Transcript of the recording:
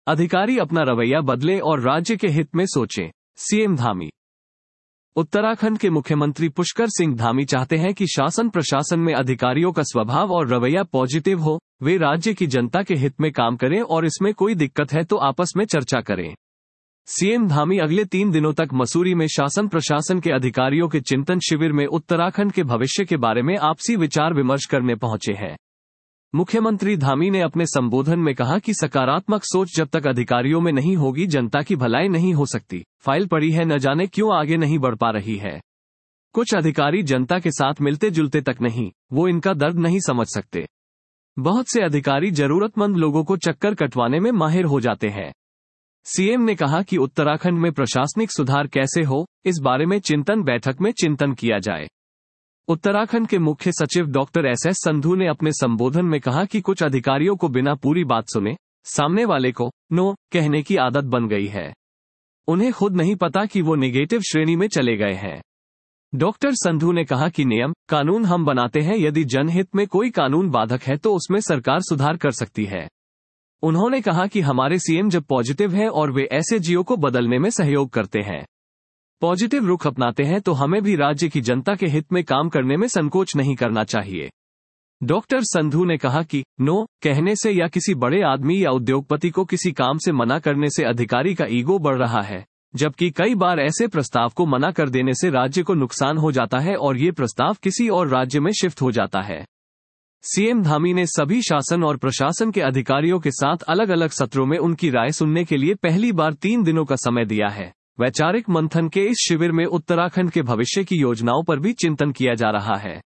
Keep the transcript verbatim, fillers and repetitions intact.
अधिकारी अपना रवैया बदले और राज्य के हित में सोचें। सीएम धामी। उत्तराखंड के मुख्यमंत्री पुष्कर सिंह धामी चाहते हैं कि शासन प्रशासन में अधिकारियों का स्वभाव और रवैया पॉजिटिव हो, वे राज्य की जनता के हित में काम करें और इसमें कोई दिक्कत है तो आपस में चर्चा करें। सीएम धामी अगले तीन दिनों तक मसूरी में शासन प्रशासन के अधिकारियों के चिंतन शिविर में उत्तराखंड के भविष्य के बारे में आपसी विचार विमर्श करने पहुंचे हैं। मुख्यमंत्री धामी ने अपने संबोधन में कहा कि सकारात्मक सोच जब तक अधिकारियों में नहीं होगी, जनता की भलाई नहीं हो सकती। फाइल पड़ी है, न जाने क्यों आगे नहीं बढ़ पा रही है। कुछ अधिकारी जनता के साथ मिलते जुलते तक नहीं, वो इनका दर्द नहीं समझ सकते। बहुत से अधिकारी जरूरतमंद लोगों को चक्कर कटवाने में माहिर हो जाते हैं। सीएम ने कहा कि उत्तराखंड में प्रशासनिक सुधार कैसे हो, इस बारे में चिंतन बैठक में चिंतन किया जाए। उत्तराखंड के मुख्य सचिव डॉक्टर एस एस संधू ने अपने संबोधन में कहा कि कुछ अधिकारियों को बिना पूरी बात सुने सामने वाले को नो कहने की आदत बन गई है। उन्हें खुद नहीं पता कि वो नेगेटिव श्रेणी में चले गए हैं। डॉक्टर संधू ने कहा कि नियम कानून हम बनाते हैं, यदि जनहित में कोई कानून बाधक है तो उसमें सरकार सुधार कर सकती है। उन्होंने कहा कि हमारे सीएम जब पॉजिटिव है और वे ऐसे जियो को बदलने में सहयोग करते हैं, पॉजिटिव रुख अपनाते हैं, तो हमें भी राज्य की जनता के हित में काम करने में संकोच नहीं करना चाहिए। डॉक्टर संधू ने कहा कि नो कहने से या किसी बड़े आदमी या उद्योगपति को किसी काम से मना करने से अधिकारी का ईगो बढ़ रहा है, जबकि कई बार ऐसे प्रस्ताव को मना कर देने से राज्य को नुकसान हो जाता है और ये प्रस्ताव किसी और राज्य में शिफ्ट हो जाता है। सीएम धामी ने सभी शासन और प्रशासन के अधिकारियों के साथ अलग अलग सत्रों में उनकी राय सुनने के लिए पहली बार तीन दिनों का समय दिया है। वैचारिक मंथन के इस शिविर में उत्तराखंड के भविष्य की योजनाओं पर भी चिंतन किया जा रहा है।